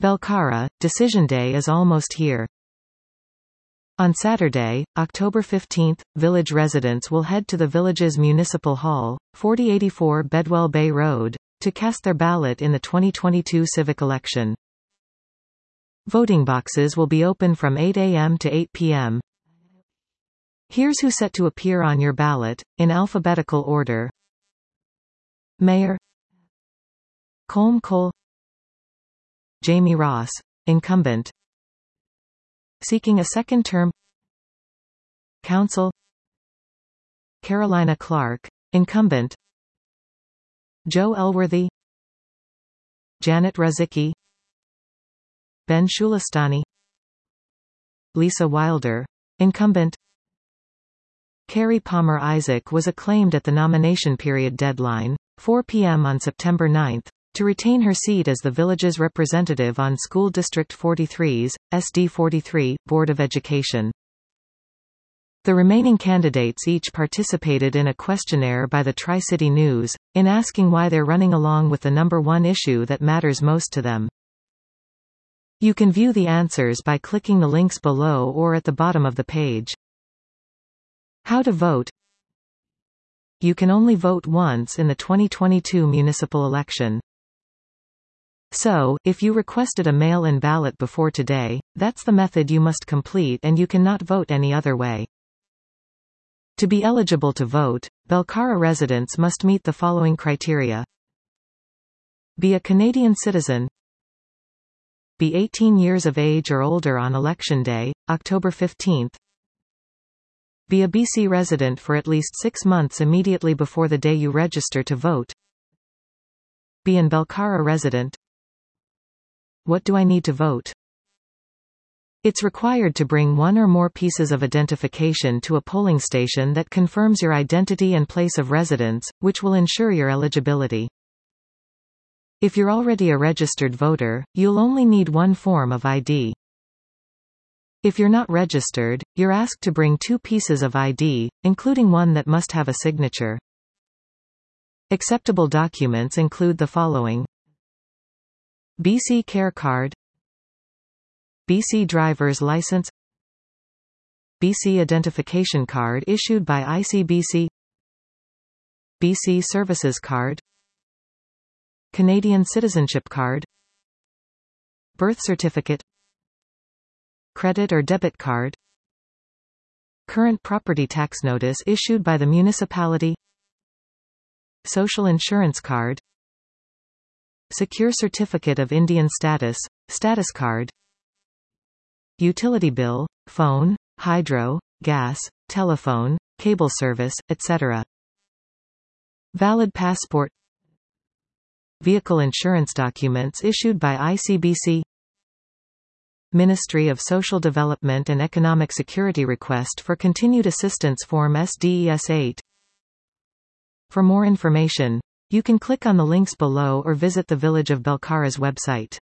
Belcarra, decision day is almost here. On Saturday, October 15, village residents will head to the village's municipal hall, 4084 Bedwell Bay Road, to cast their ballot in the 2022 civic election. Voting boxes will be open from 8 a.m. to 8 p.m. Here's who's set to appear on your ballot, in alphabetical order. Mayor Colm Cole, Jamie Ross, incumbent. Seeking a second term. Council Carolina Clark, incumbent. Joe Elworthy, Janet Razicki, Ben Shulistani, Lisa Wilder, incumbent. Carrie Palmer Isaac was acclaimed at the nomination period deadline, 4 p.m. on September 9, to retain her seat as the village's representative on School District 43's, SD 43, Board of Education. The remaining candidates each participated in a questionnaire by the Tri-City News, in asking why they're running along with the number one issue that matters most to them. You can view the answers by clicking the links below or at the bottom of the page. How to vote. You can only vote once in the 2022 municipal election. So, if you requested a mail-in ballot before today, that's the method you must complete and you cannot vote any other way. To be eligible to vote, Belcarra residents must meet the following criteria. Be a Canadian citizen. Be 18 years of age or older on Election Day, October 15. Be a BC resident for at least 6 months immediately before the day you register to vote. Be an Belcarra resident. What do I need to vote? It's required to bring one or more pieces of identification to a polling station that confirms your identity and place of residence, which will ensure your eligibility. If you're already a registered voter, you'll only need one form of ID. If you're not registered, you're asked to bring 2 pieces of ID, including one that must have a signature. Acceptable documents include the following: BC Care Card, BC Driver's License, BC Identification Card issued by ICBC, BC Services Card, Canadian Citizenship Card, Birth Certificate, Credit or Debit Card, Current Property Tax Notice issued by the municipality, Social Insurance Card, Secure Certificate of Indian Status, Status Card, Utility Bill, phone, hydro, gas, telephone, cable service, etc. Valid passport. Vehicle insurance documents issued by ICBC. Ministry of Social Development and Economic Security request for continued assistance form SDES 8. For more information, you can click on the links below or visit the Village of Belcarra's website.